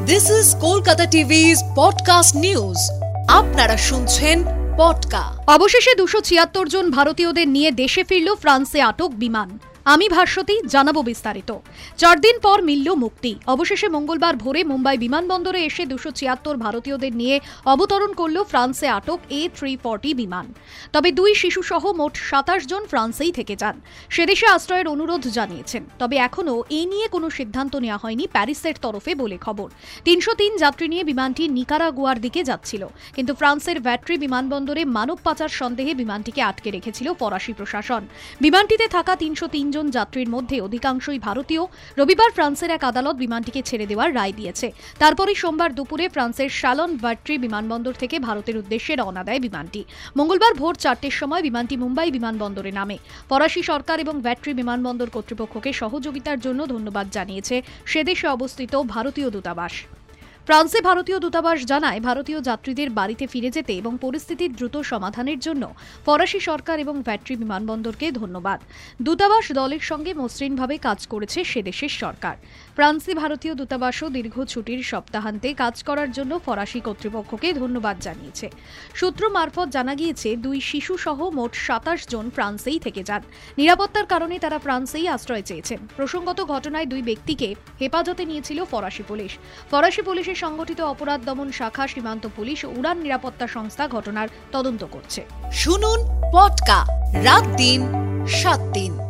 This is Kolkata TV's podcast news. আপনারা শুনছেন পডকা। অবশেষে 276 জন ভারতীয়দের নিয়ে দেশে ফিরল ফ্রান্সে আটক বিমান। আমি ভাস্বতী, জানাবো বিস্তারিত। 4 দিন পর মিলল মুক্তি। অবশেষে মঙ্গলবার ভোরে মুম্বাই বিমানবন্দরে এসে 276 ভারতীয়দের নিয়ে অবতরণ করল ফ্রান্সে আটক A340 বিমান। তবে 2 শিশু সহ মোট 27 জন ফ্রান্সেই থেকে যান। সেদেশে আশ্রয়ের অনুরোধ জানিয়েছেন। তবে এখনও এ নিয়ে কোনো সিদ্ধান্ত নেওয়া হয়নি প্যারিসের তরফে বলে খবর। 303 যাত্রী নিয়ে বিমানটি নিকারাগুয়ার দিকে যাচ্ছিল, কিন্তু ফ্রান্সের ভ্যাট্রি বিমানবন্দরে মানব পাচার সন্দেহে বিমানটিকে আটকে রেখেছিল ফরাসি প্রশাসন। বিমানটিতে থাকা 303 জন যাত্রীর মধ্যে অধিকাংশই ভারতীয়। রবিবার ফ্রান্সের এক আদালত বিমানটিকে ছেড়ে দেওয়ার রায় দিয়েছে। তারপরই সোমবার দুপুরে ফ্রান্সের শালন ভ্যাট্রি বিমানবন্দর থেকে ভারতের উদ্দেশ্যে রওনা দেয় বিমানটি। মঙ্গলবার ভোর 4টের সময় বিমানটি মুম্বাই বিমানবন্দরে নামে। ফরাসি সরকার এবং ভ্যাট্রি বিমানবন্দর কর্তৃপক্ষকে সহযোগিতার জন্য ধন্যবাদ জানিয়েছে সেদেশে অবস্থিত ভারতীয় দূতাবাস। ফ্রান্সে ভারতীয় দূতাবাস জানায়, ভারতীয় যাত্রীদের বাড়িতে ফিরে যেতে এবং পরিস্থিতির দ্রুত সমাধানের জন্য ফরাসি সরকার এবং ভ্যাট্রি বিমানবন্দরকে ধন্যবাদ। দূতাবাস দলের সঙ্গে মসৃণভাবে কাজ করেছে সেদেশের সরকার। ফ্রান্সে ভারতীয় দূতাবাসও দীর্ঘ ছুটির সপ্তাহান্তে কাজ করার জন্য ফরাসি কর্তৃপক্ষকে ধন্যবাদ জানিয়েছে। সূত্র মারফত জানা গিয়েছে, 2 শিশু সহ মোট 27 জন ফ্রান্সেই থেকে যান। নিরাপত্তার কারণে তারা ফ্রান্সেই আশ্রয় চেয়েছেন। প্রসঙ্গত ঘটনায় 2 ব্যক্তিকে হেফাজতে নিয়েছিল ফরাসি পুলিশ। ফরাসি পুলিশের সংগঠিত অপরাধ দমন শাখা, সীমান্ত পুলিশ ও উড়ান নিরাপত্তা সংস্থা ঘটনার তদন্ত করছে। শুনুন পডকা, রাত দিন 7 দিন।